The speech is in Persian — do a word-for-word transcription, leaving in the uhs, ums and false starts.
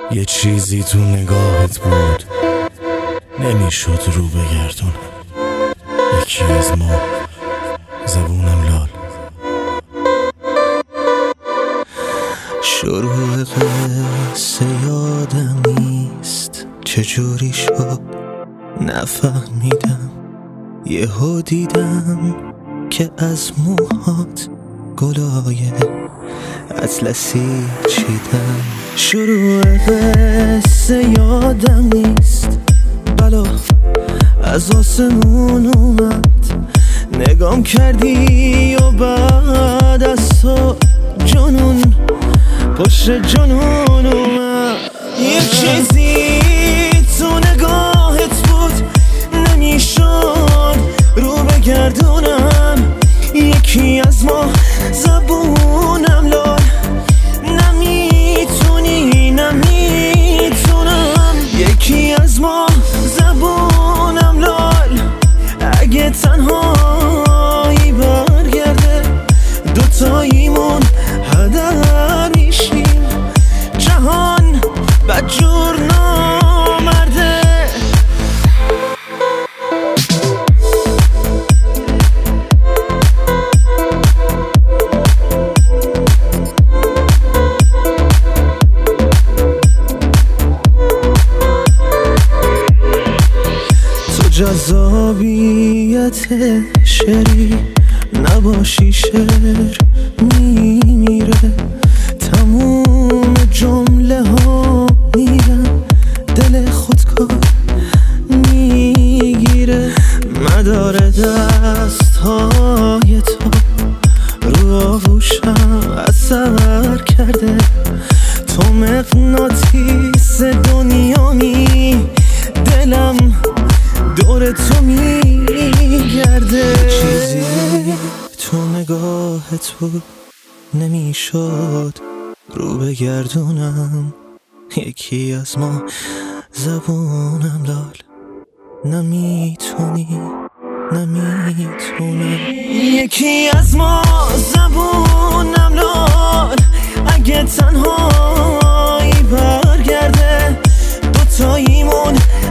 یه چیزی تو نگاهت بود نمیشد رو بگردونم. یکی از ما زبونم لال. شروع قصه یادم نیست چجوری شد نفهمیدم. یهو دیدم که از موهات گلای اطلسی چیدم. شروع قصه یادم نیست بلا از آسمون اومد. نگام کردی و بعد از تو جنون پشت جنون اومد. یه چیزی تو نگاهت بود نمیشد رو بگردونم. یکی از ما زبونم لال. نمیتونی نمیتونم. یکی از ما زبونم لال. اگه تنهایی برگرده دوتاییمون هدر میشیم. جهان بدجور نامرده. تو جذابیت شعری نباشی شعر میمیره. تموم جمله ها میرن دل خودکار میگیره. مدار دست های تو رو آغوشم اثر کرده. تو مغناطیس دنیامی دلم دور تو میگرده. چیزی تو نگاهت بود نمیشد رو بگردونم. یکی از ما زبونم لال. نمیتونی نمیتونم. یکی از ما زبونم لال. اگه تنهایی برگرده دوتاییمون